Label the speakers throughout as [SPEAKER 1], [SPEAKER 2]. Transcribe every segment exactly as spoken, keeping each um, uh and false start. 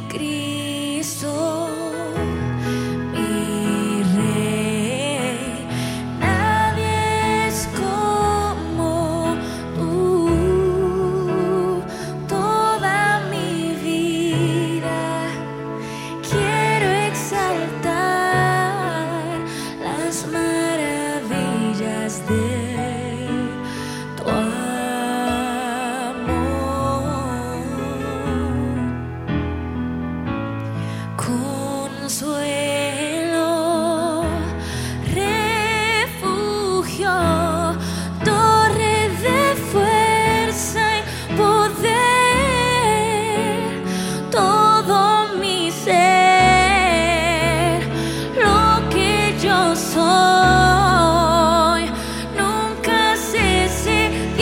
[SPEAKER 1] Cristo, mi Rey. Nadie es como tú. Toda mi vida quiero exaltar las maravillas de tu consuelo, refugio, torre de fuerza y poder, todo mi ser, lo que yo soy, nunca cese de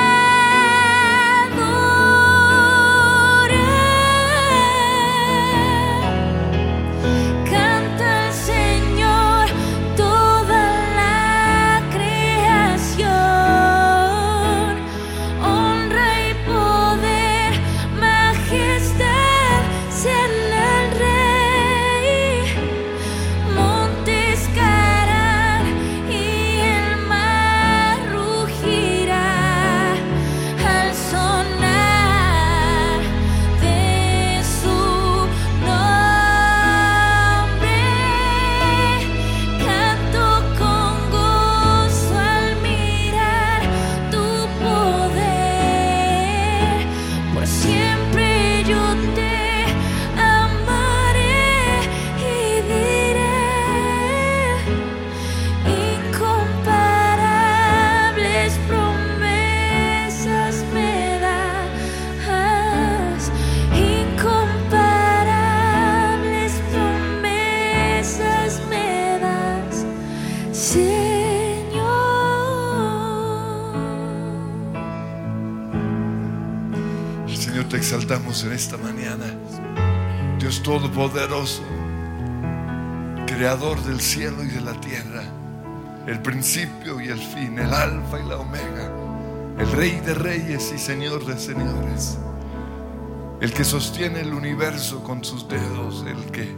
[SPEAKER 2] Te exaltamos en esta mañana, Dios Todopoderoso, Creador del cielo y de la tierra, el principio y el fin, el alfa y la omega, el Rey de reyes y Señor de señores, el que sostiene el universo con sus dedos, el que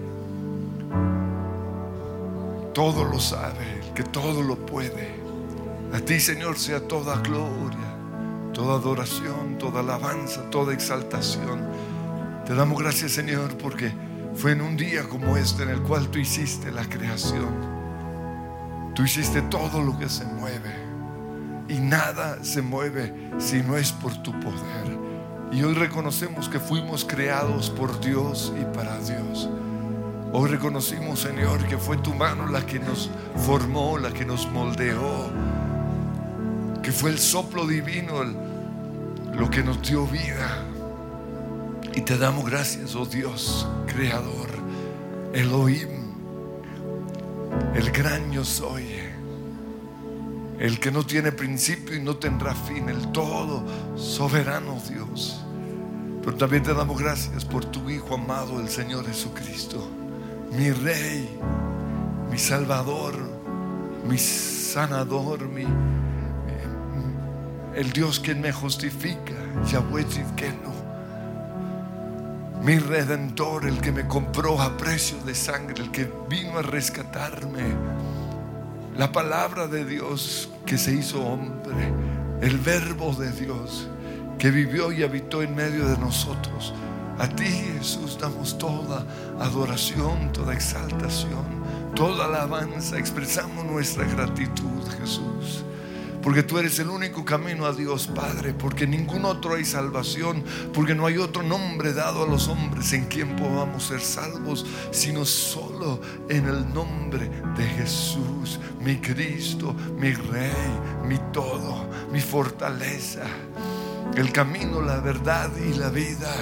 [SPEAKER 2] todo lo sabe, el que todo lo puede. A ti, Señor, sea toda gloria, toda adoración, toda alabanza, toda exaltación. Te damos gracias, Señor, porque fue en un día como este en el cual tú hiciste la creación. Tú hiciste todo lo que se mueve, y nada se mueve si no es por tu poder. Y hoy reconocemos que fuimos creados por Dios y para Dios. Hoy reconocimos, Señor, que fue tu mano la que nos formó, la que nos moldeó, que fue el soplo divino el, lo que nos dio vida. Y te damos gracias, oh Dios, Creador, Elohim, el gran yo soy, el que no tiene principio y no tendrá fin, el todo soberano Dios. Pero también te damos gracias por tu Hijo amado, el Señor Jesucristo, mi Rey, mi Salvador, mi Sanador, mi el Dios que me justifica, Yahweh Tzidkenu, mi Redentor, el que me compró a precio de sangre, el que vino a rescatarme, la palabra de Dios que se hizo hombre, el Verbo de Dios que vivió y habitó en medio de nosotros. A ti, Jesús, damos toda adoración, toda exaltación, toda alabanza. Expresamos nuestra gratitud, Jesús, porque tú eres el único camino a Dios, Padre, porque en ningún otro hay salvación, porque no hay otro nombre dado a los hombres en quien podamos ser salvos, sino solo en el nombre de Jesús, mi Cristo, mi Rey, mi todo, mi fortaleza, el camino, la verdad y la vida.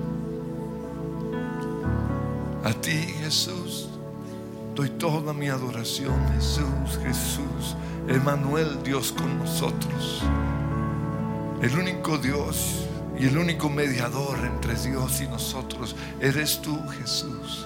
[SPEAKER 2] A ti, Jesús, doy toda mi adoración. Jesús, Jesús, Emmanuel, Dios con nosotros, el único Dios y el único mediador entre Dios y nosotros eres tú, Jesús.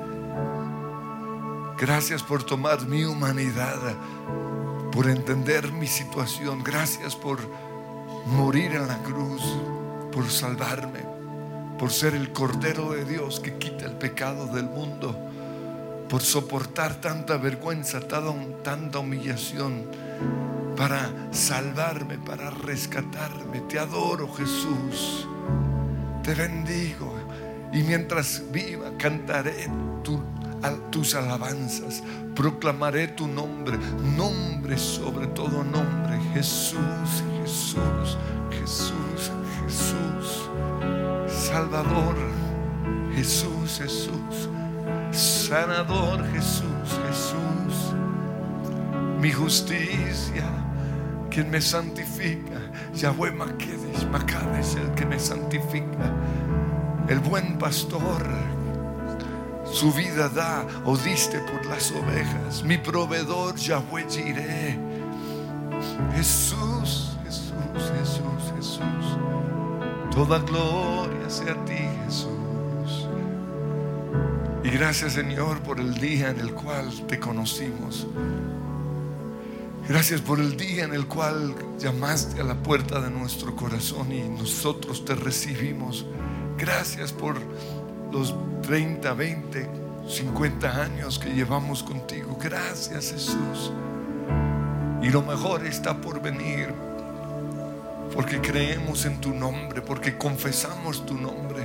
[SPEAKER 2] Gracias por tomar mi humanidad, por entender mi situación. Gracias por morir en la cruz, por salvarme, por ser el Cordero de Dios que quita el pecado del mundo, por soportar tanta vergüenza, tanta humillación, para salvarme, para rescatarme. Te adoro, Jesús. Te bendigo. Y mientras viva, cantaré tu, tus alabanzas. Proclamaré tu nombre, nombre sobre todo nombre. Jesús, Jesús, Jesús, Jesús. Salvador, Jesús, Jesús. Sanador, Jesús, Jesús. Mi justicia, quien me santifica. Yahweh Makedesh, Makadesh, el que me santifica. El buen pastor, su vida da o diste por las ovejas. Mi proveedor, Yahweh Jireh. Jesús, Jesús, Jesús, Jesús. Toda gloria sea a ti, Jesús. Y gracias, Señor, por el día en el cual te conocimos. Gracias por el día en el cual llamaste a la puerta de nuestro corazón y nosotros te recibimos. Gracias por los treinta, veinte, cincuenta años que llevamos contigo. Gracias, Jesús. Y lo mejor está por venir, porque creemos en tu nombre, porque confesamos tu nombre.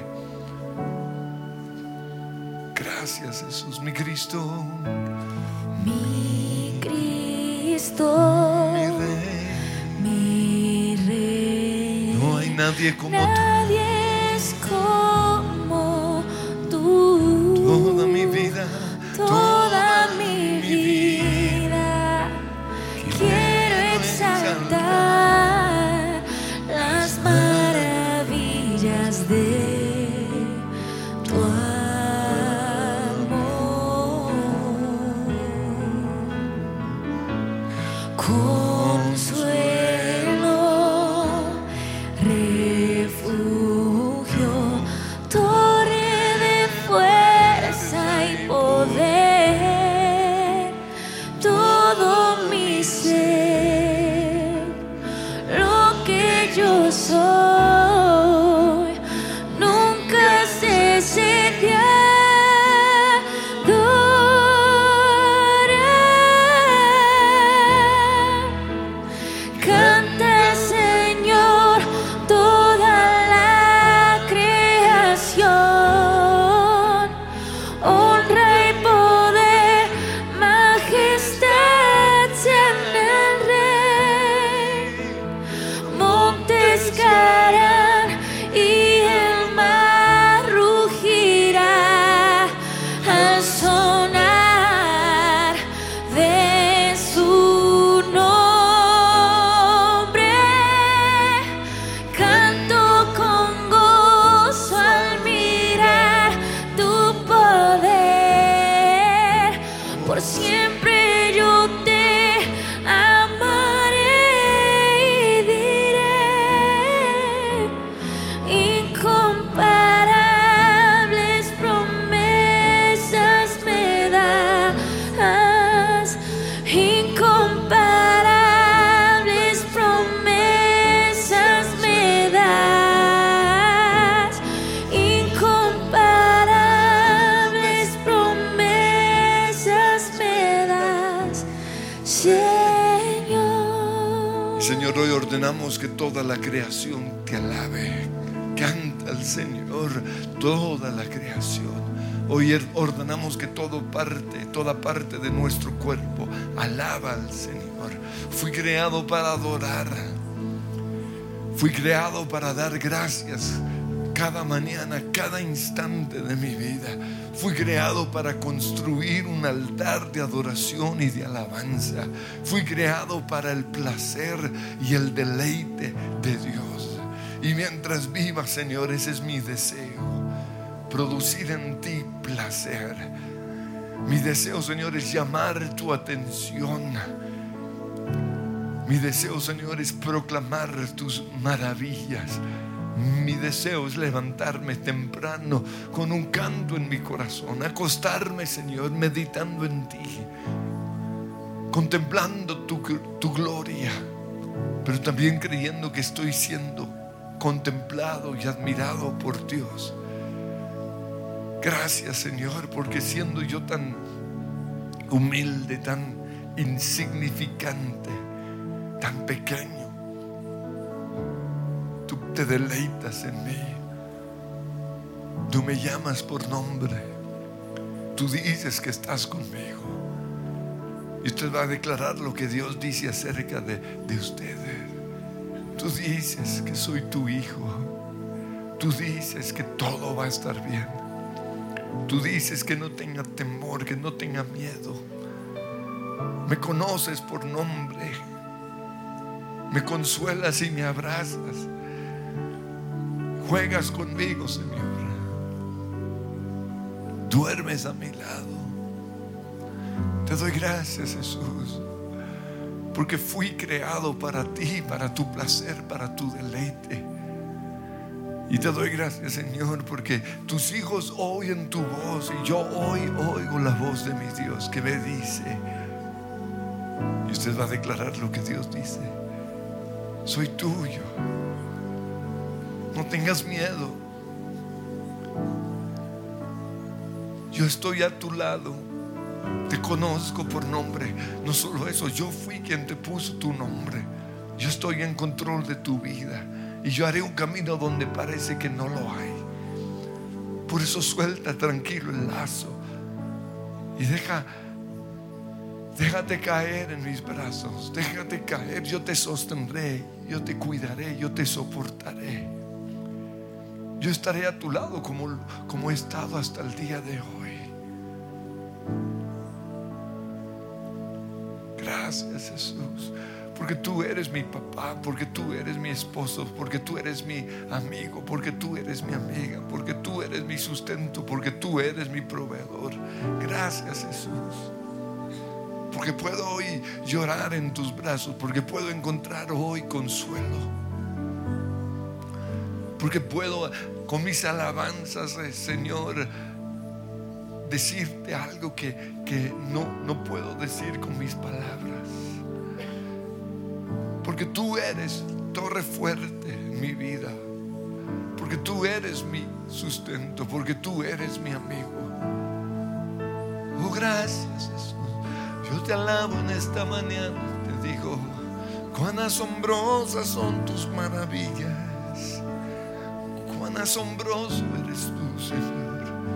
[SPEAKER 2] Gracias, Jesús, mi Cristo.
[SPEAKER 1] Mi Cristo,
[SPEAKER 2] Mi Rey,
[SPEAKER 1] mi Rey.
[SPEAKER 2] no hay nadie como
[SPEAKER 1] Nadie es como tú.
[SPEAKER 2] Toda mi vida,
[SPEAKER 1] Toda mi vida quiero exaltar las maravillas de tu amor. Consuelo, refugio, torre de fuerza y poder, todo mi ser, lo que yo soy, nunca cese de adorar. Canta, Señor, toda la creación, honra y poder, majestad sean el Rey. Montes caerán y el mar rugirá al sonar de su nombre. Canto con gozo al mirar tu poder. Por siempre yo te amaré y diré: incomparables promesas me das, incomparables promesas me das, incomparables promesas me das, Señor.
[SPEAKER 2] Señor, hoy ordenamos que toda la creación te alabe. Canta al Señor, toda la creación. Hoy ordenamos que todo parte, toda parte de nuestro cuerpo alaba al Señor. Fui creado para adorar. Fui creado para dar gracias cada mañana, cada instante de mi vida. Fui creado para construir un altar de adoración y de alabanza. Fui creado para el placer y el deleite de Dios. Y mientras viva, Señor, ese es mi deseo: producir en ti placer. Mi deseo, Señor, es llamar tu atención. Mi deseo, Señor, es proclamar tus maravillas. Mi deseo es levantarme temprano con un canto en mi corazón, acostarme, Señor, meditando en ti, contemplando tu, tu gloria, pero también creyendo que estoy siendo contemplado y admirado por Dios. Gracias, Señor, porque siendo yo tan humilde, tan insignificante, tan pequeño, tú te deleitas en mí. Tú me llamas por nombre. Tú dices que estás conmigo. Y usted va a declarar lo que Dios dice acerca de, de ustedes. Tú dices que soy tu hijo. Tú dices que todo va a estar bien. Tú dices que no tenga temor, que no tenga miedo. Me conoces por nombre. Me consuelas y me abrazas. Juegas conmigo, Señor. Duermes a mi lado. Te doy gracias, Jesús, porque fui creado para ti, para tu placer, para tu deleite. Y te doy gracias, Señor, porque tus hijos oyen tu voz y yo hoy oigo la voz de mi Dios que me dice. Y usted va a declarar lo que Dios dice. Soy tuyo. No tengas miedo. Yo estoy a tu lado. Te conozco por nombre. No solo eso, yo fui quien te puso tu nombre. Yo estoy en control de tu vida. Y yo haré un camino donde parece que no lo hay. Por eso suelta tranquilo el lazo. Y deja Déjate caer en mis brazos. Déjate caer. Yo te sostendré. Yo te cuidaré. Yo te soportaré. Yo estaré a tu lado como, como he estado hasta el día de hoy. Gracias, Jesús, porque tú eres mi papá, porque tú eres mi esposo, porque tú eres mi amigo, porque tú eres mi amiga, porque tú eres mi sustento, porque tú eres mi proveedor. Gracias, Jesús, porque puedo hoy llorar en tus brazos, porque puedo encontrar hoy consuelo, porque puedo con mis alabanzas, Señor, decirte algo que, que no, no puedo decir con mis palabras. Porque tú eres torre fuerte en mi vida. Porque tú eres mi sustento. Porque tú eres mi amigo. Oh, gracias, Jesús. Yo te alabo en esta mañana. Te digo, cuán asombrosas son tus maravillas. Cuán asombroso eres tú, Señor.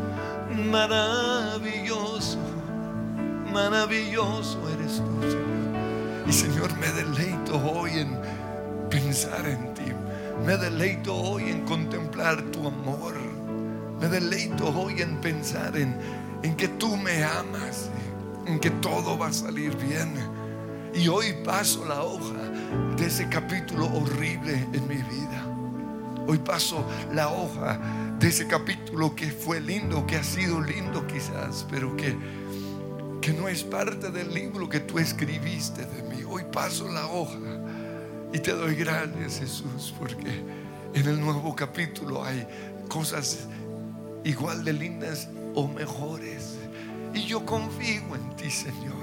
[SPEAKER 2] Maravilloso, maravilloso eres tú, Señor. Y Señor, me deleito hoy en pensar en ti. Me deleito hoy en contemplar tu amor. Me deleito hoy en pensar en, en que tú me amas, en que todo va a salir bien. Y hoy paso la hoja de ese capítulo horrible en mi vida. Hoy paso la hoja de ese capítulo que fue lindo, que ha sido lindo quizás, pero que, que no es parte del libro que tú escribiste de mí. Hoy paso la hoja y te doy gracias, Jesús, porque en el nuevo capítulo hay cosas igual de lindas o mejores. Y yo confío en ti, Señor,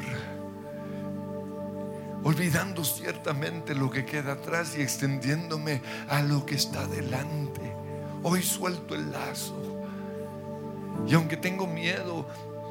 [SPEAKER 2] olvidando ciertamente lo que queda atrás y extendiéndome a lo que está delante. Hoy suelto el lazo. Y aunque tengo miedo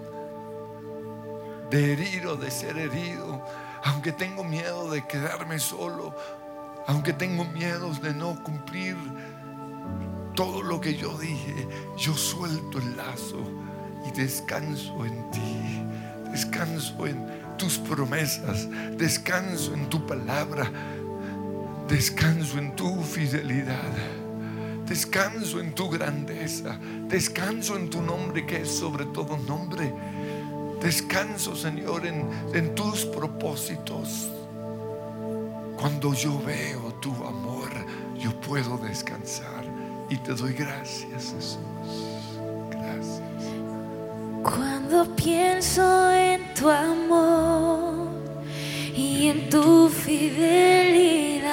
[SPEAKER 2] de herir o de ser herido, aunque tengo miedo de quedarme solo, aunque tengo miedos de no cumplir todo lo que yo dije, yo suelto el lazo y descanso en ti. Descanso en tus promesas. Descanso en tu palabra. Descanso en tu fidelidad. Descanso en tu grandeza. Descanso en tu nombre que es sobre todo nombre. Descanso, Señor, en, en tus propósitos. Cuando yo veo tu amor, yo puedo descansar. Y te doy gracias, Jesús. Gracias.
[SPEAKER 1] Cuando pienso en tu amor y en tu fidelidad,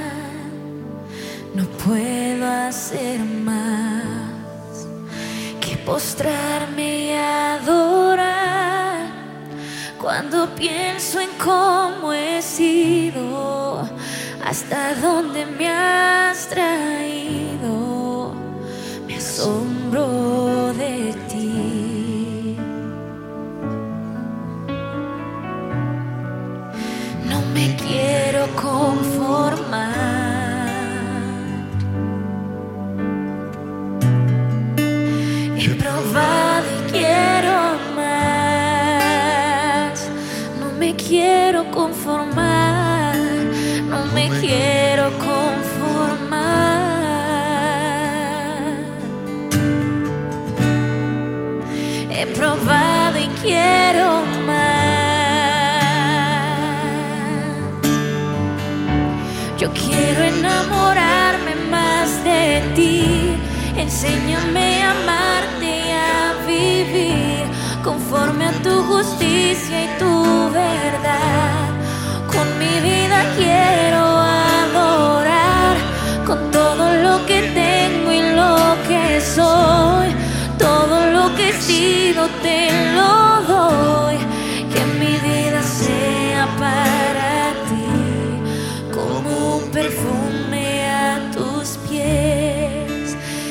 [SPEAKER 1] no puedo hacer más que postrarme y adorar. Cuando pienso en cómo he sido hasta dónde me has traído, me asombro de ti. No me quiero conformar, he probado y quiero más. No me quiero conformar, no me quiero conformar. He probado y quiero más. Yo quiero enamorarme más de ti. Enséñame a amarte y a vivir conforme a tu justicia y tu verdad. Con mi vida quiero adorar, con todo lo que tengo y lo que soy, todo lo que he sido te lo doy. Que mi vida sea para ti como un perfume a tus pies.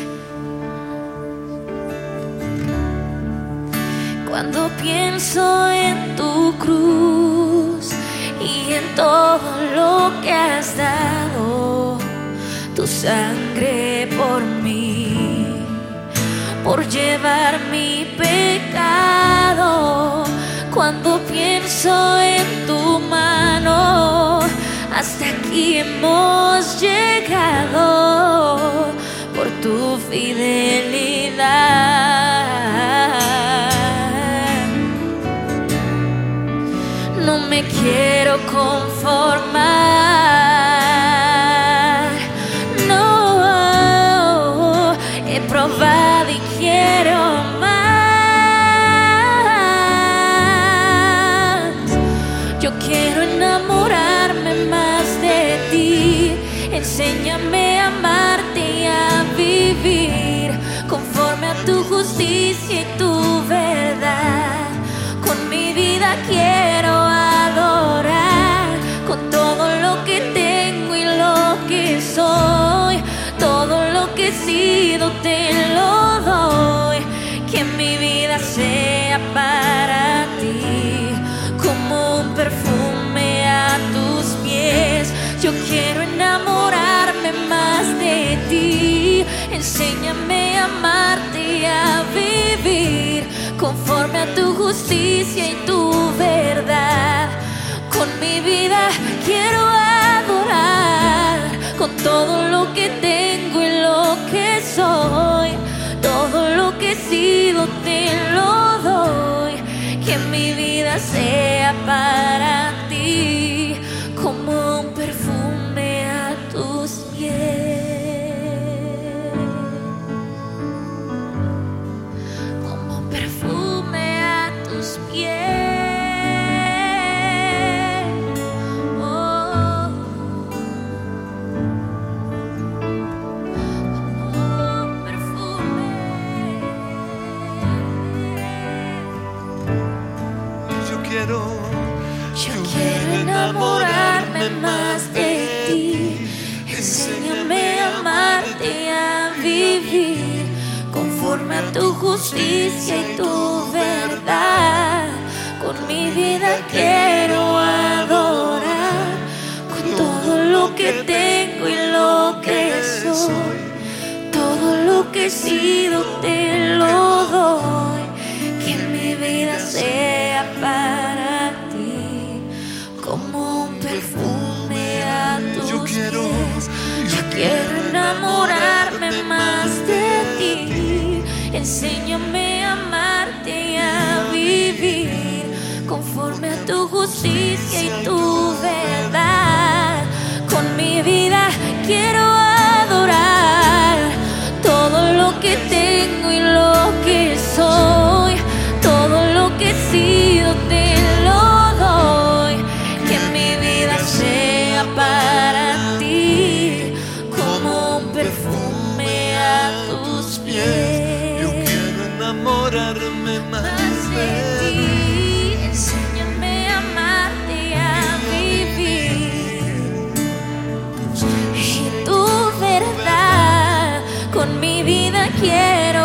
[SPEAKER 1] Cuando pienso en tu cruz y en todo lo que has dado, tu sangre por mí, por llevar mi pecado. Cuando pienso en tu mano, hasta aquí hemos llegado por tu fidelidad. No me quiero conformar, no, he probado y quiero más. Yo quiero enamorarme más de ti. Enséñame a amarte y a vivir conforme a tu justicia y tu verdad. Con mi vida quiero adorar, con todo lo que tengo y lo que soy, todo lo que he sido te lo doy. Que mi vida sea para ti como un perfume a tus pies. Yo quiero enamorarme más de ti. Enséñame a amarte y a vivir conforme a tu justicia y tu verdad. Con mi vida quiero adorar, con todo lo que tengo y lo que soy, todo lo que he sido te lo doy. Que mi vida sea para ti como un perfume a tus pies, como un perfume a tus pies. Oh, como un perfume.
[SPEAKER 2] Yo quiero,
[SPEAKER 1] Yo quiero enamorarme más de ti. Enséñame a amarte y a vivir conforme a tu justicia y tu verdad. Con mi vida quiero adorar, con todo lo que tengo y lo que soy, todo lo que he sido te lo doy. Que mi vida sea para ti como un perfume a tus
[SPEAKER 2] yo quiero,
[SPEAKER 1] pies. Yo quiero enamorarme más de ti. Enséñame a amarte y a vivir conforme a tu justicia y tu verdad. Con mi vida quiero adorar, todo lo que tengo y lo que soy, todo lo que he sido te lo doy. Que mi vida sea para ti como un perfume a tus pies.
[SPEAKER 2] yo quiero enamorarme más
[SPEAKER 1] Más
[SPEAKER 2] de
[SPEAKER 1] de
[SPEAKER 2] ti.
[SPEAKER 1] ti, enséñame a amarte y a vivir quiero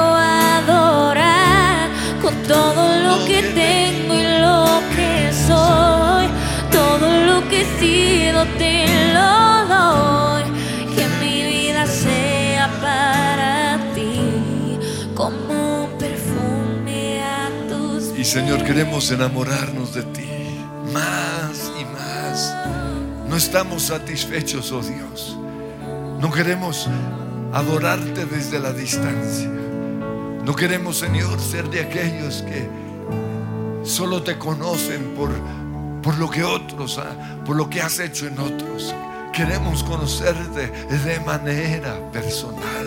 [SPEAKER 1] adorar con todo lo que tengo y lo que soy, todo lo que he sido te lo doy. Que mi vida sea para ti como un perfume a tus pies.
[SPEAKER 2] Y Señor, queremos enamorarnos de ti más y más. No estamos satisfechos, oh Dios. No queremos adorarte desde la distancia. No queremos, Señor, ser de aquellos que solo te conocen por, por lo que otros, por lo que has hecho en otros. Queremos conocerte de manera personal.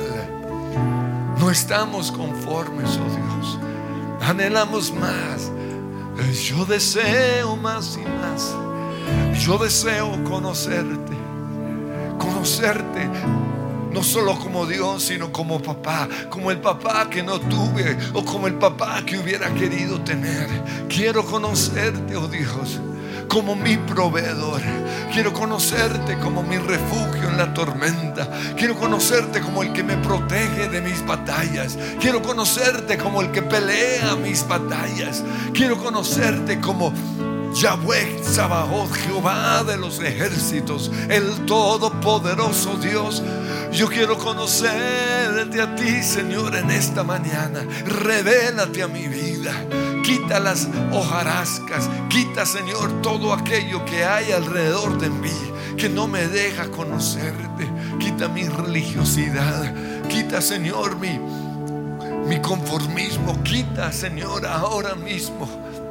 [SPEAKER 2] No estamos conformes, oh Dios. Anhelamos más. Yo deseo más y más. Yo deseo conocerte. Conocerte no solo como Dios, sino como papá, como el papá que no tuve o como el papá que hubiera querido tener. Quiero conocerte, oh Dios, como mi proveedor. Quiero conocerte como mi refugio en la tormenta. Quiero conocerte como el que me protege de mis batallas. Quiero conocerte como el que pelea mis batallas. Quiero conocerte como Yahweh Sabaoth, Jehová de los ejércitos, el todopoderoso Dios. Yo quiero conocerte a ti, Señor, en esta mañana. Revélate a mi vida. Quita las hojarascas. Quita, Señor, todo aquello que hay alrededor de mí que no me deja conocerte. Quita mi religiosidad. Quita, Señor, mi, mi conformismo. Quita, Señor, ahora mismo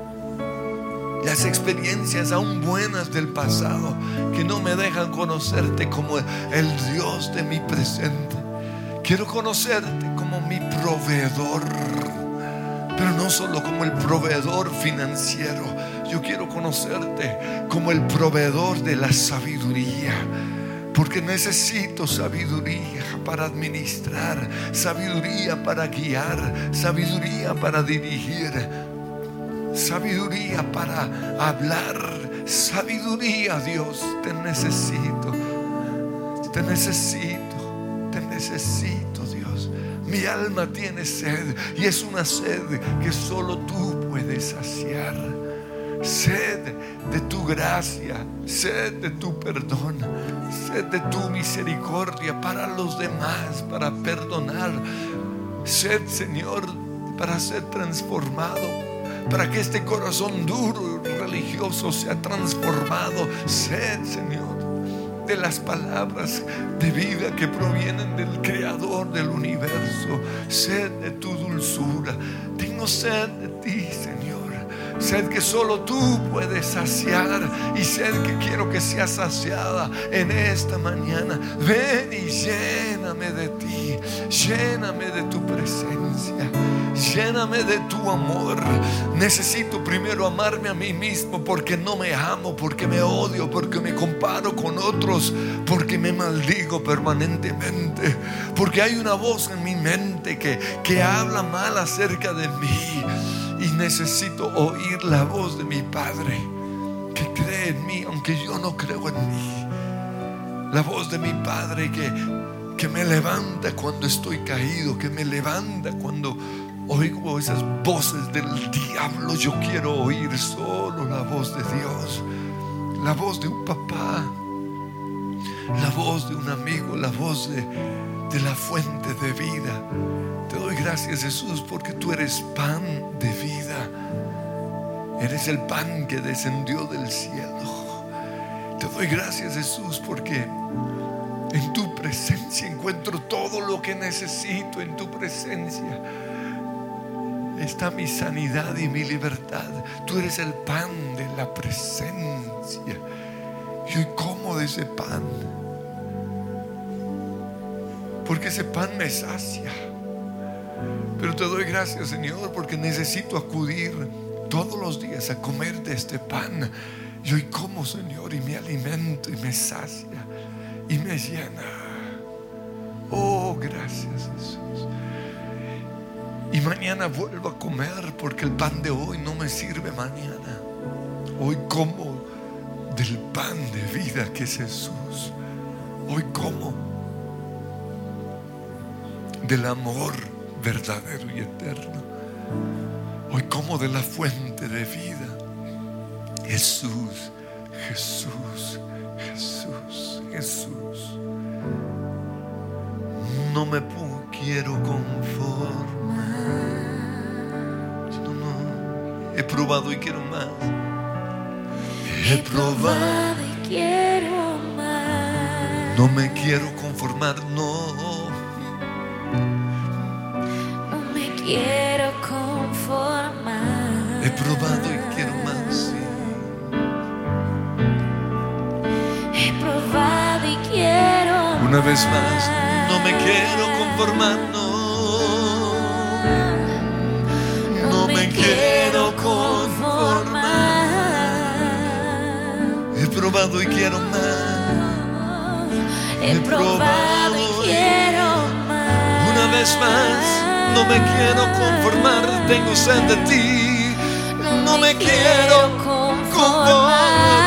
[SPEAKER 2] las experiencias aún buenas del pasado que no me dejan conocerte como el Dios de mi presente. Quiero conocerte como mi proveedor, pero no solo como el proveedor financiero. Yo quiero conocerte como el proveedor de la sabiduría, porque necesito sabiduría para administrar, sabiduría para guiar, sabiduría para dirigir, sabiduría para hablar, sabiduría. Dios, te necesito, te necesito, te necesito, Dios. Mi alma tiene sed y es una sed que solo tú puedes saciar. Sed de tu gracia, sed de tu perdón, sed de tu misericordia para los demás, para perdonar. Sed, Señor, para ser transformado, para que este corazón duro y religioso sea transformado. Sed, Señor, de las palabras de vida que provienen del Creador del universo. Sed de tu dulzura. Tengo sed de ti, Señor. Sed que solo tú puedes saciar, y sed que quiero que sea saciada en esta mañana. Ven y lléname de ti, lléname de tu presencia, lléname de tu amor. Necesito primero amarme a mí mismo, porque no me amo, porque me odio, porque me comparo con otros, porque me maldigo permanentemente, porque hay una voz en mi mente que, que habla mal acerca de mí. Y necesito oír la voz de mi Padre que cree en mí, aunque yo no creo en mí. La voz de mi Padre que, que me levanta cuando estoy caído, que me levanta cuando oigo esas voces del diablo. Yo quiero oír solo la voz de Dios, la voz de un papá, la voz de un amigo, la voz de, de la fuente de vida. Te doy gracias, Jesús, porque tú eres pan de vida. Eres el pan que descendió del cielo. Te doy gracias, Jesús, porque en tu presencia encuentro todo lo que necesito. En tu presencia está mi sanidad y mi libertad. Tú eres el pan de la presencia. Y hoy como de ese pan, porque ese pan me sacia. Pero te doy gracias, Señor, porque necesito acudir todos los días a comer de este pan. Y hoy como, Señor, y me alimento y me sacia y me llena. Oh, gracias, Jesús. Y mañana vuelvo a comer, porque el pan de hoy no me sirve mañana. Hoy como del pan de vida que es Jesús. Hoy como del amor verdadero y eterno. Hoy como de la fuente de vida. Jesús, Jesús, Jesús, Jesús. No me quiero conformar. No, no. He probado y quiero más. He probado
[SPEAKER 1] y quiero más.
[SPEAKER 2] No me quiero conformar, no.
[SPEAKER 1] No me quiero conformar.
[SPEAKER 2] He probado y quiero más, sí.
[SPEAKER 1] He probado y quiero
[SPEAKER 2] Una vez más, no me quiero conformar, no. No me quiero conformar. He probado y quiero más.
[SPEAKER 1] He probado y quiero más.
[SPEAKER 2] Una vez más, no me quiero conformar. Tengo sed de ti. No me quiero conformar.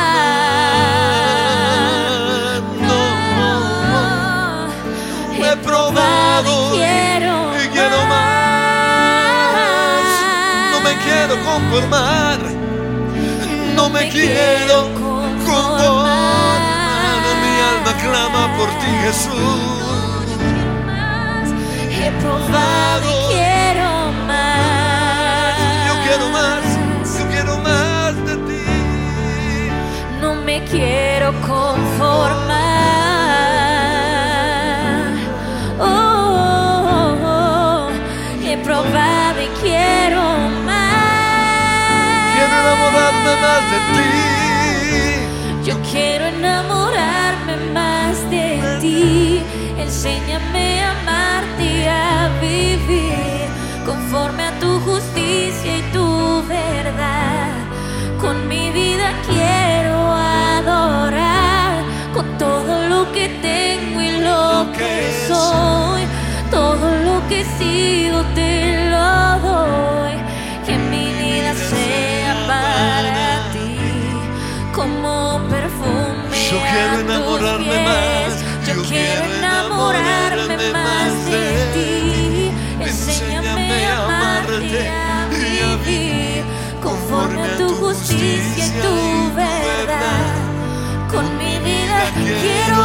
[SPEAKER 2] No, he probado y quiero más. No me quiero conformar. No me quiero conformar. Mi alma clama por ti, Jesús.
[SPEAKER 1] He probado y quiero más.
[SPEAKER 2] Yo quiero más, yo quiero más de ti.
[SPEAKER 1] No me quiero conformar. Oh, oh, oh. He probado y quiero más.
[SPEAKER 2] Quiero enamorarme más de ti.
[SPEAKER 1] Yo quiero enamorarme más de ti. Enséñame a amarte y a vivir conforme a tu justicia y tu verdad. Con mi vida quiero adorar, con todo lo que tengo y lo que soy. Todo lo que he sido te lo doy. Que mi vida sea para ti como perfume.
[SPEAKER 2] Yo quiero enamorarme más.
[SPEAKER 1] Yo quiero enamorarme más de ti. Enséñame a amarte y a vivir conforme a tu justicia y tu verdad. Con mi vida quiero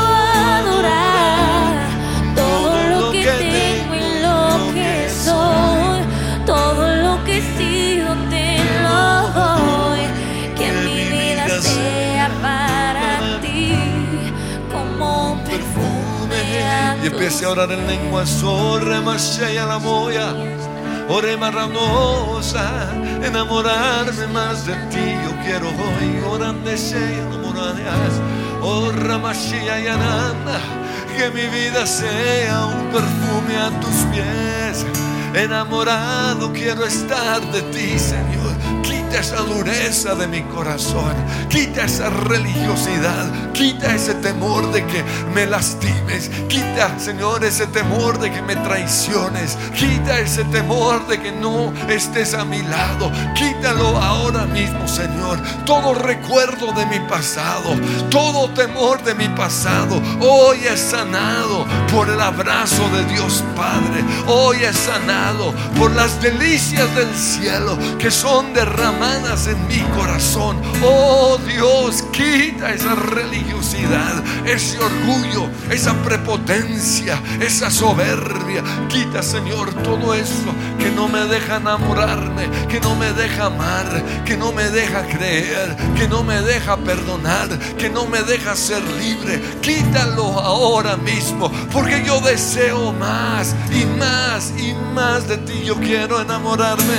[SPEAKER 1] adorar todo lo que tengo y lo que soy. Todo lo que he sido te lo doy. Que mi vida sea para ti como un perfume a
[SPEAKER 2] Y empecé a orar en lengua. Sorre mashaya la moya. Ore marranosa. Enamorarme más de ti. Yo quiero hoy orande sheya enamoradas. Oh ramashia yananda. Que mi vida sea un perfume a tus pies. Enamorado quiero estar de ti, Señor. Quita esa dureza de mi corazón. Quita esa religiosidad. Quita ese temor de que me lastimes. Quita, Señor, ese temor de que me traiciones. Quita ese temor de que no estés a mi lado. Quítalo ahora mismo, Señor. Todo recuerdo de mi pasado, todo temor de mi pasado, hoy es sanado por el abrazo de Dios Padre. Hoy es sanado por las delicias del cielo que son derramadas en mi corazón. Oh Dios, quita esa religiosidad, ese orgullo, esa prepotencia, esa soberbia. Quita, Señor, todo eso que no me deja enamorarme, que no me deja amar, que no me deja creer, que no me deja perdonar, que no me deja ser libre. Quítalo ahora mismo, porque yo deseo más y más y más de ti. Yo quiero enamorarme.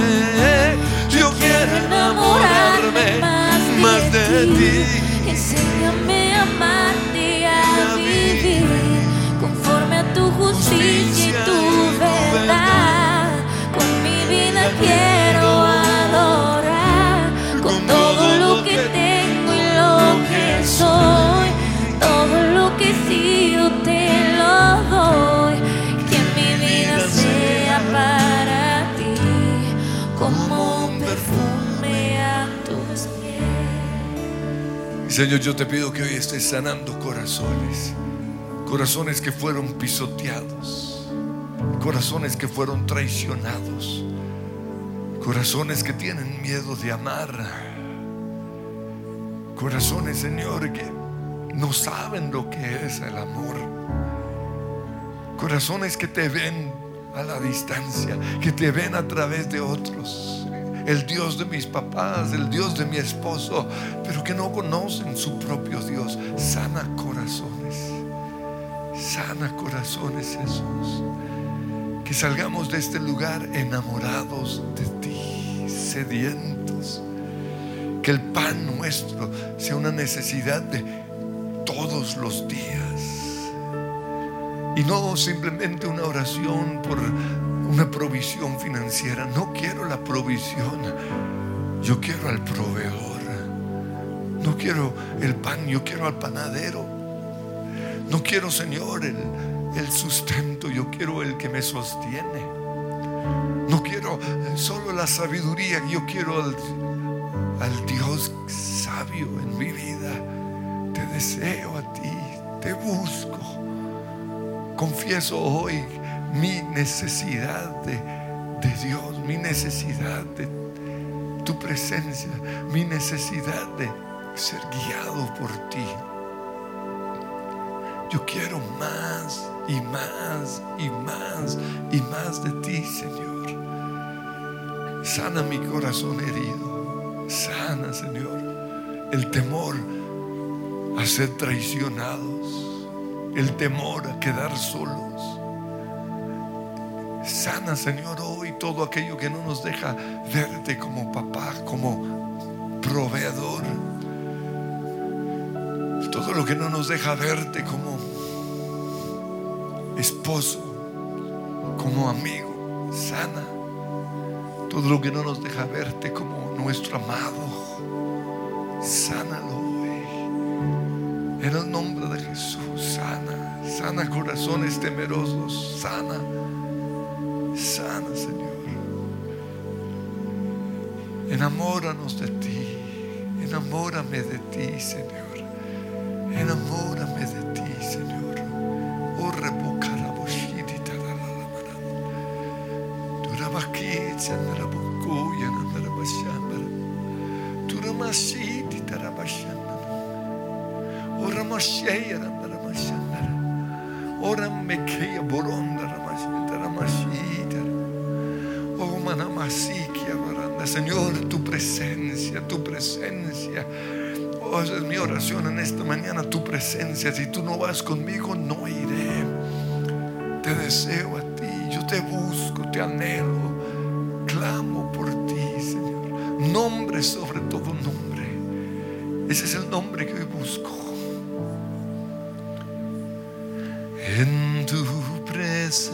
[SPEAKER 2] Yo quiero enamorarme más de ti.
[SPEAKER 1] Enséñame a amarte y a vivir conforme a tu justicia y tu verdad. Con mi vida quiero adorar, con todo lo que tengo y lo que soy. Todo lo que he sido te lo doy. Que mi vida sea para ti como un perfume a tus pies.
[SPEAKER 2] Señor, yo te pido que hoy estés sanando corazones. Corazones que fueron pisoteados. corazones que fueron traicionados, corazones que tienen miedo de amar, corazones, Señor, que no saben lo que es el amor, corazones que te ven a la distancia, que te ven a través de otros, el Dios de mis papás, el Dios de mi esposo, pero que no conocen su propio Dios. Sana corazones, sana corazones, Jesús. Que salgamos de este lugar enamorados de ti, sedientos. Que el pan nuestro sea una necesidad de todos los días, y no simplemente una oración por una provisión financiera. No quiero la provisión, yo quiero al proveedor. No quiero el pan, yo quiero al panadero. No quiero, Señor, el, el sustento, yo quiero el que me sostiene. No quiero solo la sabiduría, yo quiero al, al Dios sabio en mi vida. Te deseo a ti, te busco. Confieso hoy mi necesidad de, de Dios, mi necesidad de tu presencia, mi necesidad de ser guiado por ti. Yo quiero más y más y más y más de ti, Señor. Sana mi corazón herido. Sana, Señor, el temor a ser traicionados, el temor a quedar solos. Sana, Señor, hoy todo aquello que no nos deja verte como papá, como proveedor. Todo lo que no nos deja verte como esposo, como amigo. Sana todo lo que no nos deja verte como nuestro amado. Sánalo hoy, en el nombre de Jesús. Sana, sana corazones temerosos. Sana, sana, Señor. Enamóranos de ti, enamórame de ti, Señor. Enamórame de ti, Señor. Oh, repocara boshiti taralalamara. Turabaki chanarabukuya nandarabashamara. Turamashiti tarabashamara. Oh, ramasheya nandarabashamara. Oh, ramekeya boronda ramashita. Oh, manamasikia baranda. Señor, tu presencia, tu presencia. Oh, esa es mi oración en esta mañana, tu presencia. Si tú no vas conmigo, no iré. Te deseo a ti, yo te busco, te anhelo, clamo por ti, Señor. Nombre sobre todo nombre. Ese es el nombre que hoy busco. En tu presencia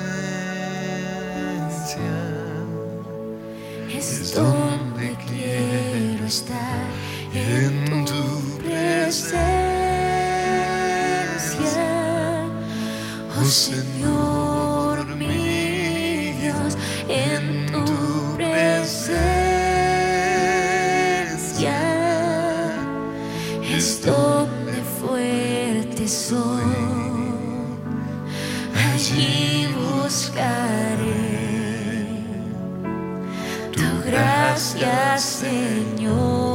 [SPEAKER 1] es donde quiero estar. En tu presencia, oh Señor mi Dios, en tu presencia es donde fuerte soy. Allí buscaré tu gracia, Señor.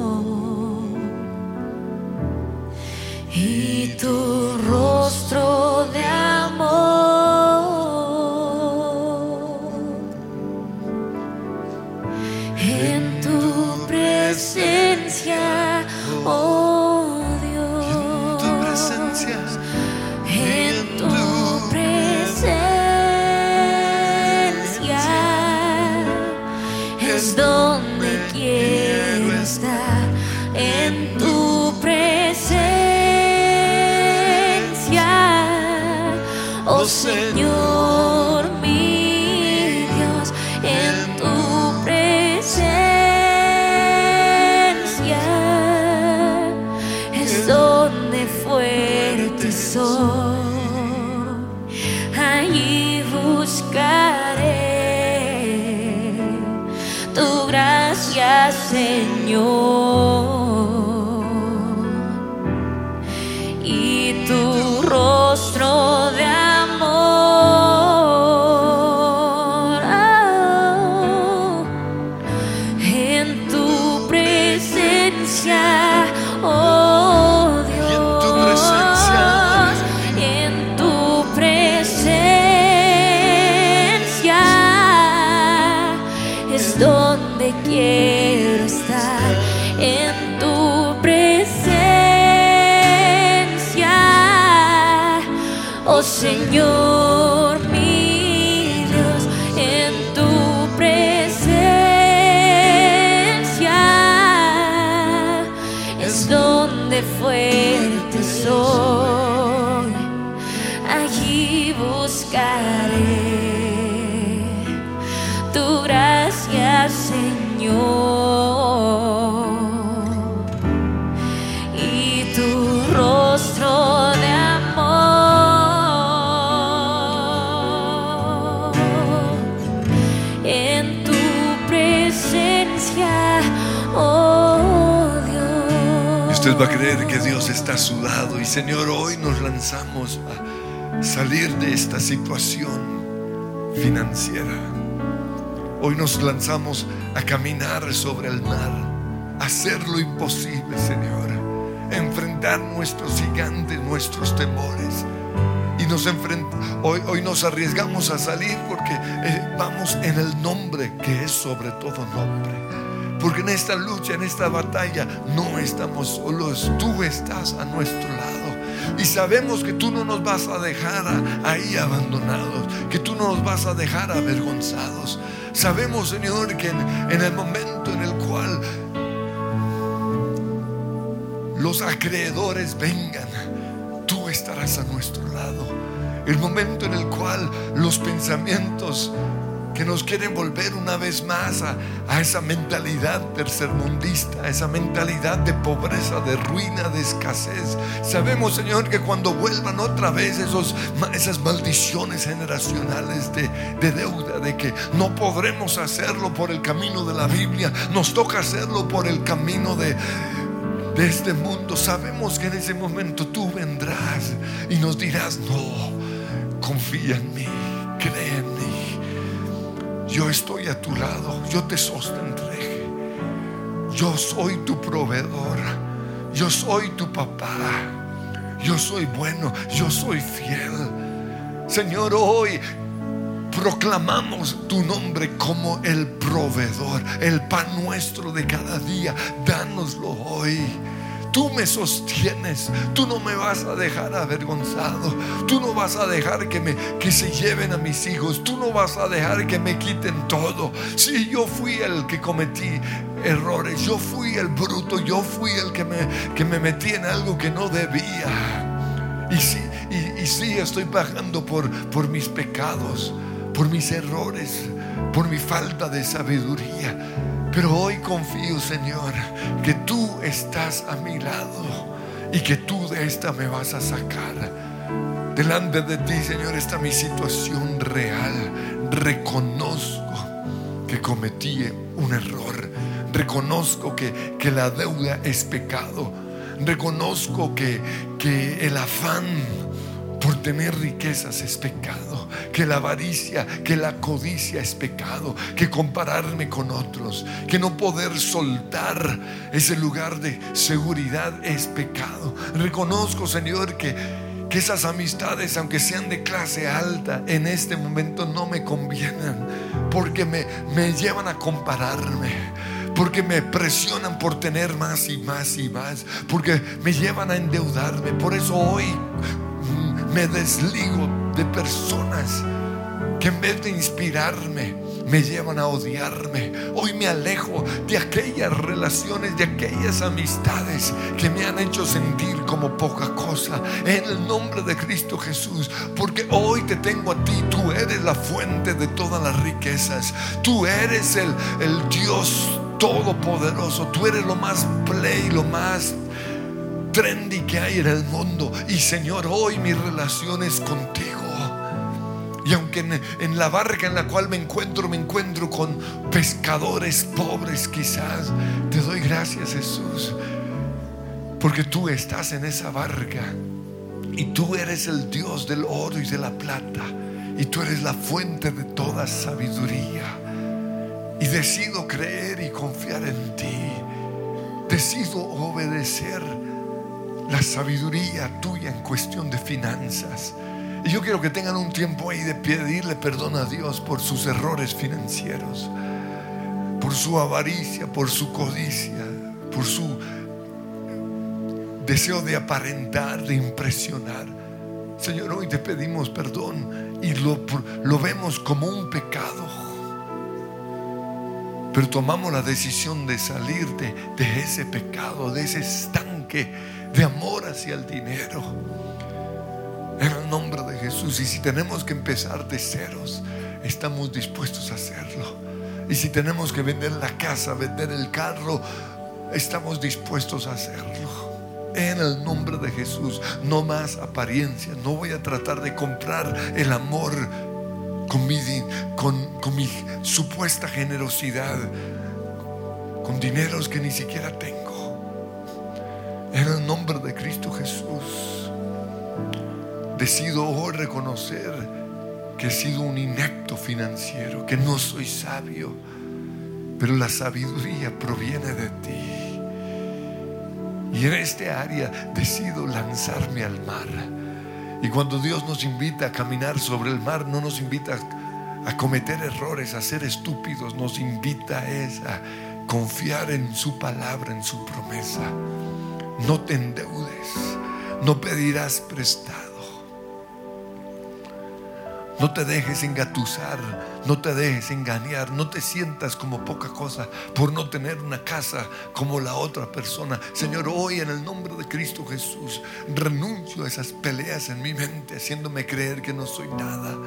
[SPEAKER 1] Y tu rostro de amor. En tu presencia, oh Dios.
[SPEAKER 2] En tu presencia,
[SPEAKER 1] en tu presencia es donde quiero estar. En tu presencia, oh Señor mi Dios, en tu presencia es donde fuerte soy. Allí buscaré tu gracia, Señor, y tu rostro de amor. es donde quiero estar, en tu presencia, oh Señor mi Dios, en tu presencia es donde fuerte soy, allí buscaré tu gracia, Señor, y tu rostro de amor, en tu presencia, oh Dios.
[SPEAKER 2] Usted va a creer que Dios está a su lado. Y Señor, hoy nos lanzamos a salir de esta situación financiera. Hoy nos lanzamos a caminar sobre el mar, a hacer lo imposible, Señor, enfrentar nuestros gigantes, nuestros temores. Y nos enfrent- hoy, hoy nos arriesgamos a salir porque eh, vamos en el nombre que es sobre todo nombre. Porque en esta lucha, en esta batalla, no estamos solos. Tú estás a nuestro lado. Y sabemos que tú no nos vas a dejar ahí abandonados, que tú no nos vas a dejar avergonzados. Sabemos, Señor, que en, en el momento en el cual los acreedores vengan, tú estarás a nuestro lado. El momento en el cual los pensamientos que nos quieren volver una vez más a, a esa mentalidad tercermundista, a esa mentalidad de pobreza, de ruina, de escasez. Sabemos, Señor, que cuando vuelvan otra vez esos, esas maldiciones generacionales de, de deuda, de que no podremos hacerlo por el camino de la Biblia, nos toca hacerlo por el camino de, de este mundo. Sabemos que en ese momento tú vendrás y nos dirás: no, confía en mí, cree en mí. Yo estoy a tu lado, yo te sostendré. Yo soy tu proveedor, yo soy tu papá, yo soy bueno, yo soy fiel. Señor, hoy proclamamos tu nombre como el proveedor, el pan nuestro de cada día. Dánoslo hoy. Tú me sostienes, tú no me vas a dejar avergonzado, tú no vas a dejar que, me, que se lleven a mis hijos, tú no vas a dejar que me quiten todo. Sí, yo fui el que cometí errores, yo fui el bruto, yo fui el que me, que me metí en algo que no debía. Y sí, y, y sí estoy pagando por, por mis pecados, por mis errores, por mi falta de sabiduría. Pero hoy confío, Señor, que tú estás a mi lado y que tú de esta me vas a sacar. Delante de ti, Señor, está mi situación real. Reconozco que cometí un error. Reconozco que, que la deuda es pecado. Reconozco que, que el afán por tener riquezas es pecado, que la avaricia, que la codicia es pecado, que compararme con otros, que no poder soltar ese lugar de seguridad es pecado. Reconozco, Señor, que, que esas amistades, aunque sean de clase alta, en este momento no me convienen, porque me, me llevan a compararme, porque me presionan por tener más y más y más, porque me llevan a endeudarme. Por eso hoy me desligo de personas que en vez de inspirarme me llevan a odiarme. Hoy me alejo de aquellas relaciones, de aquellas amistades que me han hecho sentir como poca cosa, en el nombre de Cristo Jesús. Porque hoy te tengo a ti. Tú eres la fuente de todas las riquezas. Tú eres el, el Dios todopoderoso. Tú eres lo más play, lo más trendy que hay en el mundo. Y Señor, hoy mi relación es contigo. Y aunque en, en la barca en la cual me encuentro, me encuentro con pescadores pobres quizás, te doy gracias, Jesús, porque tú estás en esa barca y tú eres el Dios del oro y de la plata, y tú eres la fuente de toda sabiduría. Y decido creer y confiar en ti. Decido obedecer la sabiduría tuya en cuestión de finanzas. Y yo quiero que tengan un tiempo ahí de pedirle perdón a Dios por sus errores financieros. su avaricia, por su codicia, por su deseo de aparentar, de impresionar. Señor, hoy te pedimos perdón y lo, lo vemos como un pecado, pero tomamos la decisión de salir de, de ese pecado, de ese estanque de amor hacia el dinero, en el nombre de Jesús. Y si tenemos que empezar de ceros, estamos dispuestos a hacerlo. Y si tenemos que vender la casa, vender el carro, estamos dispuestos a hacerlo. En el nombre de Jesús, no más apariencia. No voy a tratar de comprar el amor con mi, con, con mi supuesta generosidad, con dineros que ni siquiera tengo. En el nombre de Cristo Jesús, decido hoy reconocer que he sido un inepto financiero, que no soy sabio, pero la sabiduría proviene de ti. Y en este área decido lanzarme al mar. Y cuando Dios nos invita a caminar sobre el mar, no nos invita a cometer errores, a ser estúpidos. Nos invita a confiar en su palabra, en su promesa. No te endeudes, no pedirás prestado. No te dejes engatusar, no te dejes engañar, no te sientas como poca cosa por no tener una casa como la otra persona. Señor, hoy en el nombre de Cristo Jesús renuncio a esas peleas en mi mente, haciéndome creer que no soy nada,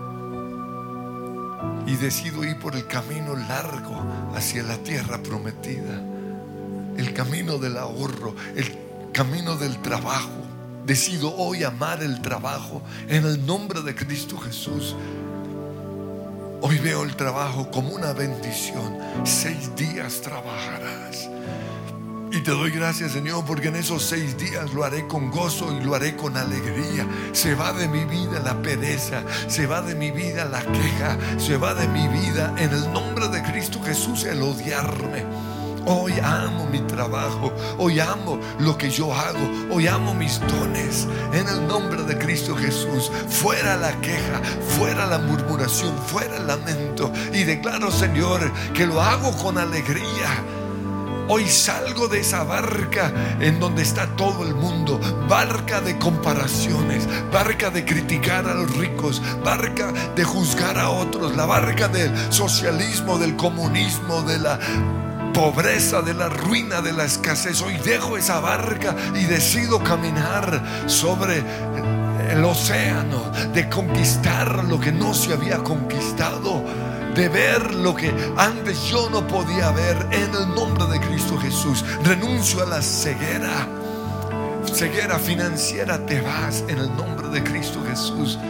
[SPEAKER 2] y decido ir por el camino largo hacia la tierra prometida, el camino del ahorro, el camino del trabajo. Decido hoy amar el trabajo en el nombre de Cristo Jesús. Hoy veo el trabajo como una bendición. Seis días trabajarás. Y te doy gracias, Señor, porque en esos seis días lo haré con gozo y lo haré con alegría. Se va de mi vida la pereza, se va de mi vida la queja, se va de mi vida en el nombre de Cristo Jesús el odiarme. Hoy amo mi trabajo, hoy amo lo que yo hago, hoy amo mis dones. En el nombre de Cristo Jesús, fuera la queja, fuera la murmuración, fuera el lamento. Y declaro, Señor, que lo hago con alegría. Hoy salgo de esa barca en donde está todo el mundo, barca de comparaciones, barca de criticar a los ricos, barca de juzgar a otros, la barca del socialismo, del comunismo, de la pobreza, de la ruina, de la escasez. Hoy dejo esa barca y decido caminar sobre el océano, de conquistar lo que no se había conquistado, de ver lo que antes yo no podía ver. En el nombre de Cristo Jesús renuncio a la ceguera, ceguera financiera. Te vas en el nombre de Cristo Jesús.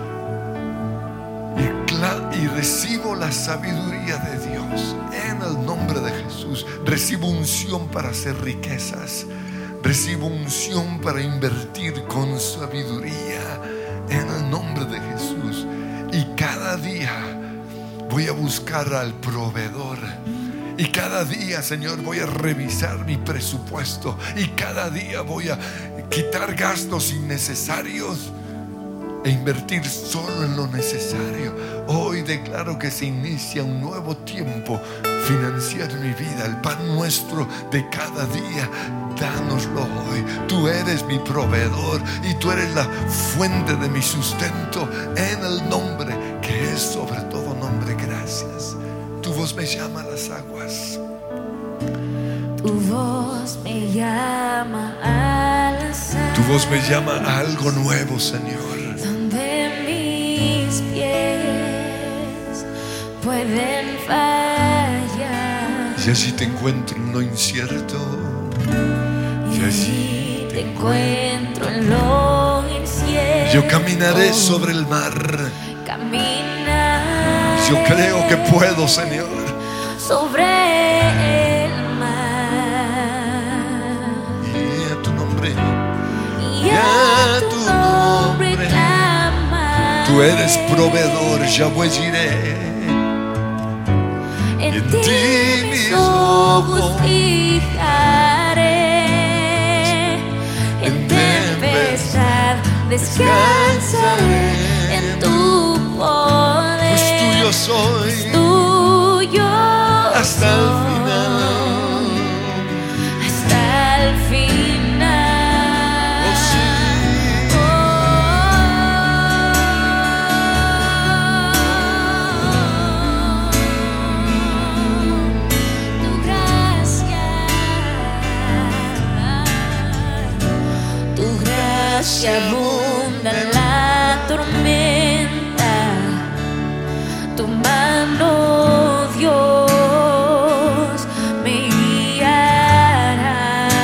[SPEAKER 2] Y recibo la sabiduría de Dios en el nombre de Jesús. Recibo unción para hacer riquezas, recibo unción para invertir con sabiduría en el nombre de Jesús. Y cada día voy a buscar al proveedor. Y cada día, Señor, voy a revisar mi presupuesto. Y cada día voy a quitar gastos innecesarios e invertir solo en lo necesario. Hoy declaro que se inicia un nuevo tiempo financiero en mi vida. El pan nuestro de cada día, dánoslo hoy. Tú eres mi proveedor y tú eres la fuente de mi sustento, en el nombre que es sobre todo nombre. Gracias. Tu voz me llama a las aguas.
[SPEAKER 1] Tu voz me llama a las aguas.
[SPEAKER 2] Tu voz me llama a algo nuevo, Señor.
[SPEAKER 1] Donde mis pies pueden fallar.
[SPEAKER 2] Y allí te encuentro en lo incierto.
[SPEAKER 1] Y allí te encuentro en lo incierto.
[SPEAKER 2] Yo caminaré sobre el mar.
[SPEAKER 1] Caminaré.
[SPEAKER 2] Yo creo que puedo, Señor.
[SPEAKER 1] Sobre el mar.
[SPEAKER 2] Y a tu nombre.
[SPEAKER 1] Y a tu nombre clama.
[SPEAKER 2] Tú eres proveedor, Yahweh Jireh.
[SPEAKER 1] En ti mis ojos fijaré. En tempestad descansaré en tu poder.
[SPEAKER 2] Pues tuyo soy.
[SPEAKER 1] Pues tuyo
[SPEAKER 2] has hasta el final.
[SPEAKER 1] Hasta el final.
[SPEAKER 2] Oh, sí.
[SPEAKER 1] Tu gracia, tu gracia abunda en la tormenta. Tu mano, Dios, me guiará.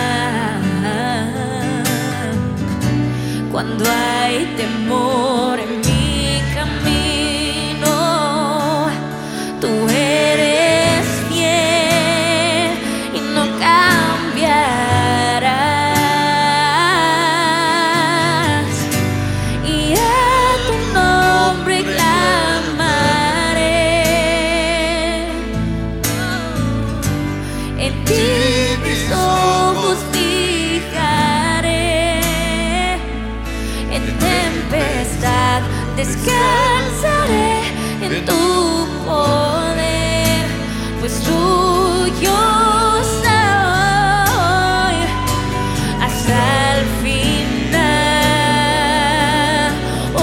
[SPEAKER 1] Cuando hay temor en mi camino, tú eres fiel y no cambiarás. Y a tu nombre clamaré. En ti mis ojos fijaré. En tempestad descansaré en tu poder, pues tuyo soy hasta el final. Oh,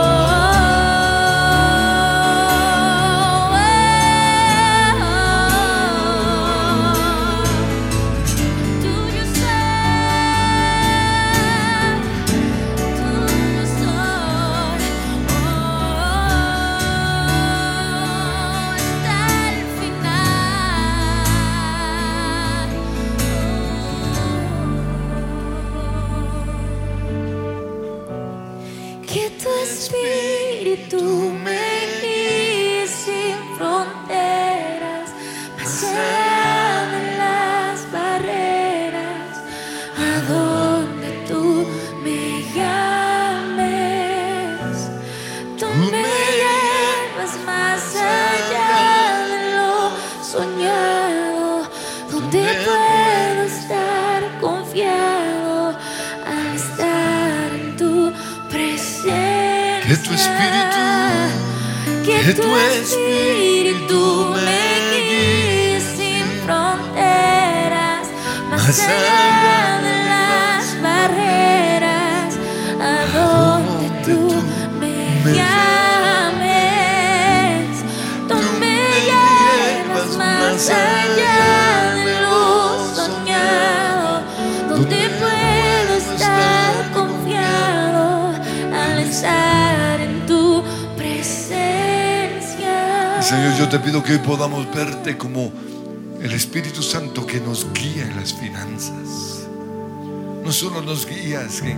[SPEAKER 1] tuyo soy, tuyo soy. Oh, hasta el final. Que tu espíritu me guíe sin fronteras, más allá de las barreras, a donde tú me llames. Tú me llevas más allá de lo soñado, donde puedo estar confiado al estar en tu presencia.
[SPEAKER 2] Que tu espíritu,
[SPEAKER 1] que
[SPEAKER 2] que
[SPEAKER 1] tu
[SPEAKER 2] tu
[SPEAKER 1] espíritu me guíe sin fronteras, más
[SPEAKER 2] más
[SPEAKER 1] allá de las barreras, a donde tú me llames. Tú me llevas más allá de lo soñado, donde puedo estar confiado al estar en tu presencia.
[SPEAKER 2] Señor, yo te pido que hoy podamos verte como el Espíritu Santo que nos guía en las finanzas. No solo nos guías en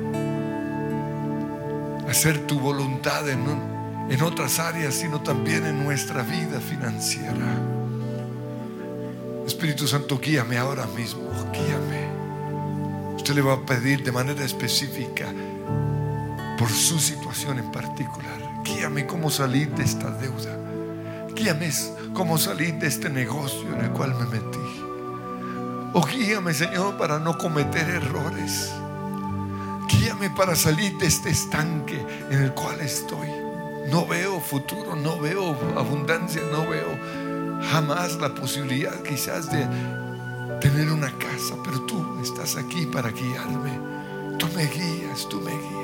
[SPEAKER 2] hacer tu voluntad en, en otras áreas, sino también en nuestra vida financiera. Espíritu Santo, guíame ahora mismo, guíame. Usted le va a pedir de manera específica por su situación en particular. Guíame cómo salir de esta deuda. Guíame cómo salir de este negocio en el cual me metí. O guíame, Señor, para no cometer errores. Guíame para salir de este estanque en el cual estoy. No veo futuro, no veo abundancia, no veo jamás la posibilidad quizás de tener una casa, pero tú estás aquí para guiarme. Tú me guías, tú me guías.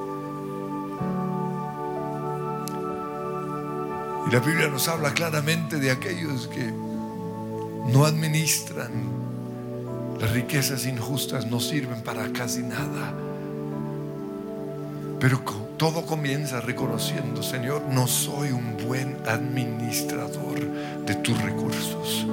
[SPEAKER 2] Y la Biblia nos habla claramente de aquellos que no administran las riquezas injustas, no sirven para casi nada. Pero todo comienza reconociendo: Señor, no soy un buen administrador de tus recursos,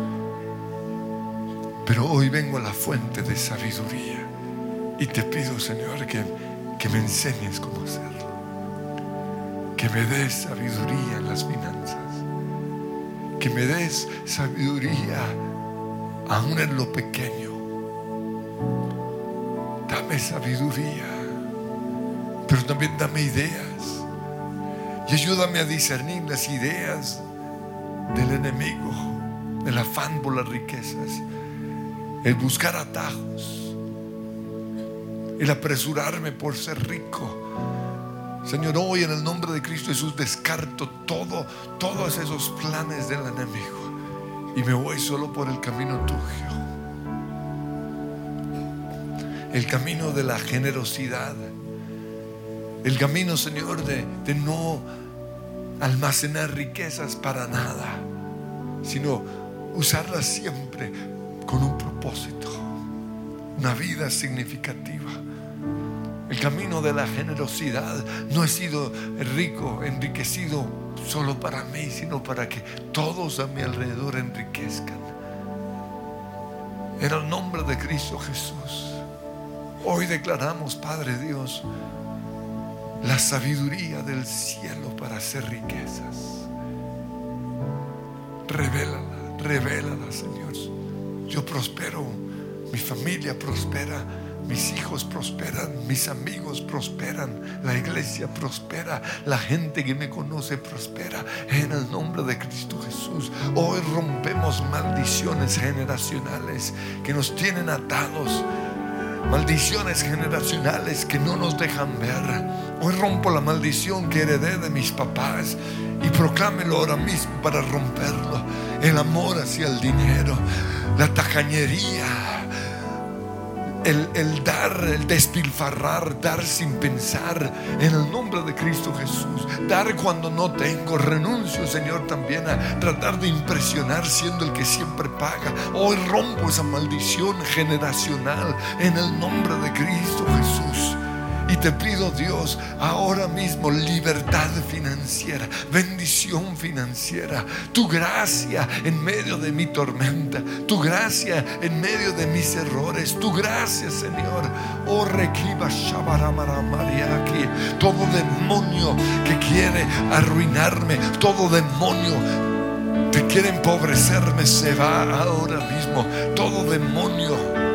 [SPEAKER 2] pero hoy vengo a la fuente de sabiduría y te pido, Señor, que, que me enseñes cómo hacerlo, que me des sabiduría en las finanzas, que me des sabiduría aún en lo pequeño. Dame sabiduría, pero también dame ideas y ayúdame a discernir las ideas del enemigo, el afán por las riquezas, el buscar atajos, el apresurarme por ser rico. Señor, hoy en el nombre de Cristo Jesús descarto todo, todos esos planes del enemigo y me voy solo por el camino tuyo, el camino de la generosidad, el camino, Señor, de, de no almacenar riquezas para nada, sino usarlas siempre con un propósito, una vida significativa. El camino de la generosidad. No he sido rico, enriquecido solo para mí, sino para que todos a mi alrededor enriquezcan. En el nombre de Cristo Jesús, hoy declaramos, Padre Dios, la sabiduría del cielo para hacer riquezas. Revélala, revélala, Señor. Yo prospero, mi familia prospera, mis hijos prosperan, mis amigos prosperan, la iglesia prospera, la gente que me conoce prospera. En el nombre de Cristo Jesús, hoy rompemos maldiciones generacionales que nos tienen atados, maldiciones generacionales que no nos dejan ver. Hoy rompo la maldición que heredé de mis papás y proclámelo ahora mismo para romperlo. El amor hacia el dinero, la tacañería, El, el dar, el despilfarrar, dar sin pensar, en el nombre de Cristo Jesús. Dar cuando no tengo. Renuncio, Señor, también a tratar de impresionar siendo el que siempre paga. Hoy rompo esa maldición generacional en el nombre de Cristo Jesús. Y te pido, Dios, ahora mismo libertad financiera, bendición financiera, tu gracia en medio de mi tormenta, tu gracia en medio de mis errores, tu gracia, Señor. Oh, requiba shabaramariaki. Todo demonio que quiere arruinarme, todo demonio que quiere empobrecerme, se va ahora mismo. Todo demonio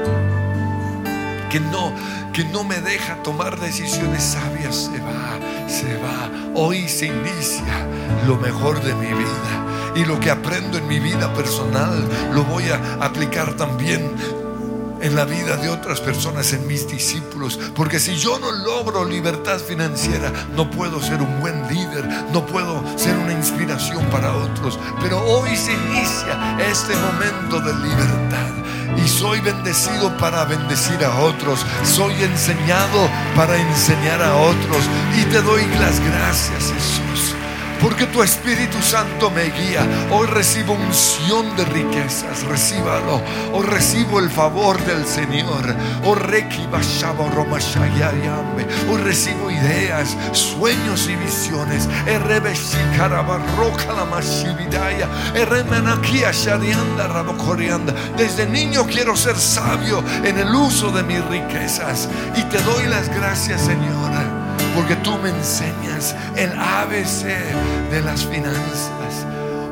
[SPEAKER 2] que no, que no me deja tomar decisiones sabias, se va, se va. Hoy se inicia lo mejor de mi vida, y lo que aprendo en mi vida personal lo voy a aplicar también en la vida de otras personas, en mis discípulos. Porque si yo no logro libertad financiera, no puedo ser un buen líder, no puedo ser una inspiración para otros. Pero hoy se inicia este momento de libertad, y soy bendecido para bendecir a otros, soy enseñado para enseñar a otros. Y te doy las gracias, Jesús, porque tu Espíritu Santo me guía. Hoy recibo unción de riquezas, recíbalo. Hoy recibo el favor del Señor. Hoy recibo ideas, sueños y visiones. Desde niño quiero ser sabio en el uso de mis riquezas, y te doy las gracias, Señor, porque tú me enseñas el A B C de las finanzas.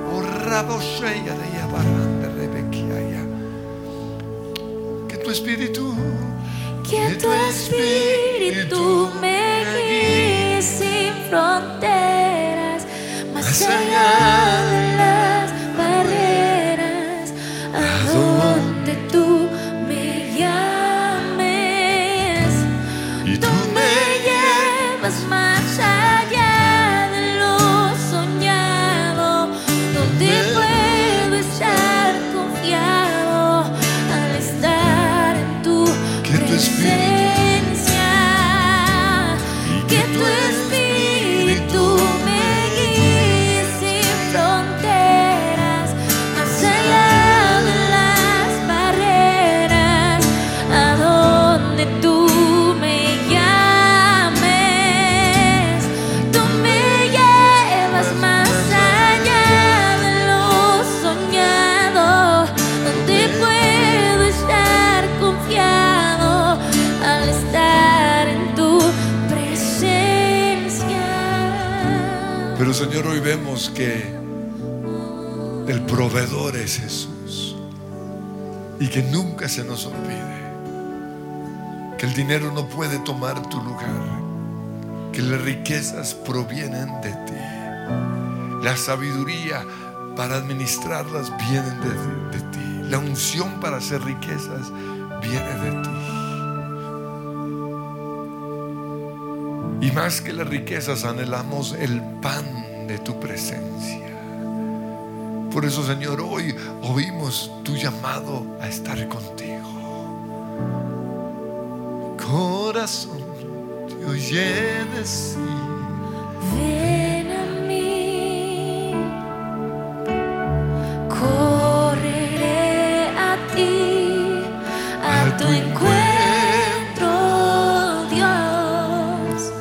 [SPEAKER 2] Que tu espíritu,
[SPEAKER 1] que tu espíritu me guíe sin fronteras, más allá de las barreras, a donde tú me llames.
[SPEAKER 2] y tú
[SPEAKER 1] Más allá de lo soñado, donde puedo estar confiado al estar en tu presencia. Que tu espíritu me guíe sin fronteras, más allá de las barreras, a donde tú
[SPEAKER 2] Pero, Señor, hoy vemos que el proveedor es Jesús, y que nunca se nos olvide que el dinero no puede tomar tu lugar, que las riquezas provienen de ti, la sabiduría para administrarlas viene de, de ti, la unción para hacer riquezas viene de ti. Y más que las riquezas, anhelamos el pan de tu presencia. Por eso, Señor, hoy oímos tu llamado a estar contigo. Corazón, te oye decir:
[SPEAKER 1] ven a mí, correré a ti, a tu encuentro, Dios,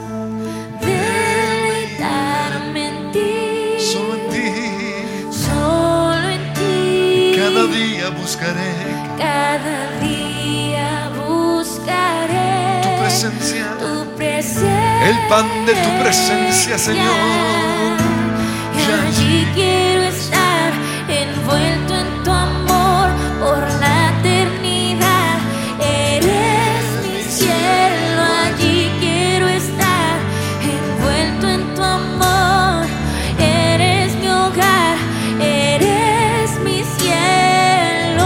[SPEAKER 1] deleitarme en ti,
[SPEAKER 2] solo en ti,
[SPEAKER 1] solo en ti,
[SPEAKER 2] cada día buscaré
[SPEAKER 1] cada día buscaré
[SPEAKER 2] tu presencia,
[SPEAKER 1] tu presencia,
[SPEAKER 2] el pan de tu presencia, Señor.
[SPEAKER 1] y allí quiero estar, envuelto en tu amor por la eternidad. Eres mi cielo, allí quiero estar, envuelto en tu amor. Eres mi hogar, eres mi cielo.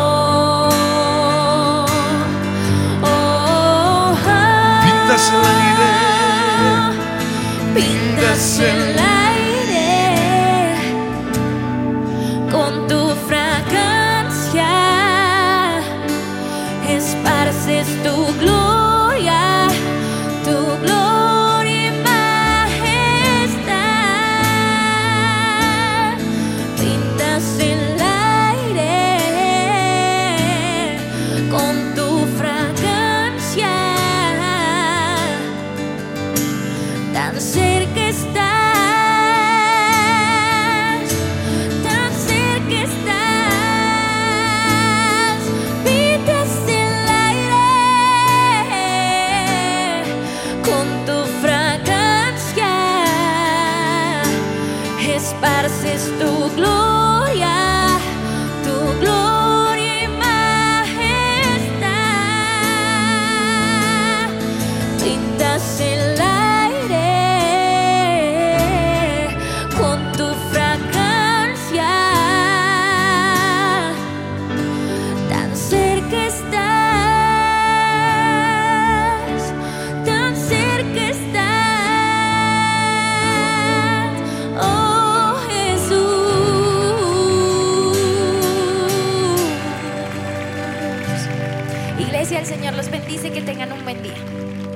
[SPEAKER 1] Oh, oh,
[SPEAKER 2] Pintas el aire,
[SPEAKER 1] pintas el aire con tu fragancia, esparces tu gloria, tu gloria y majestad. Pintas el aire con tu fragancia, tan cerca estás, tan cerca estás. Pintas el aire con tu fragancia, esparces tu gloria, tu gloria y majestad. Pintas el aire con tu fragancia, tan cerca estás, tan cerca estás, oh Jesús. Iglesia, el Señor los bendice, que tengan un buen día.